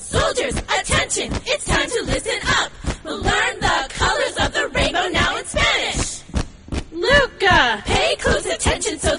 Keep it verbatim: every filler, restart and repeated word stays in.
Soldiers, attention, it's time to listen up. We'll learn the colors of the rainbow now in Spanish. Luca! Pay close attention so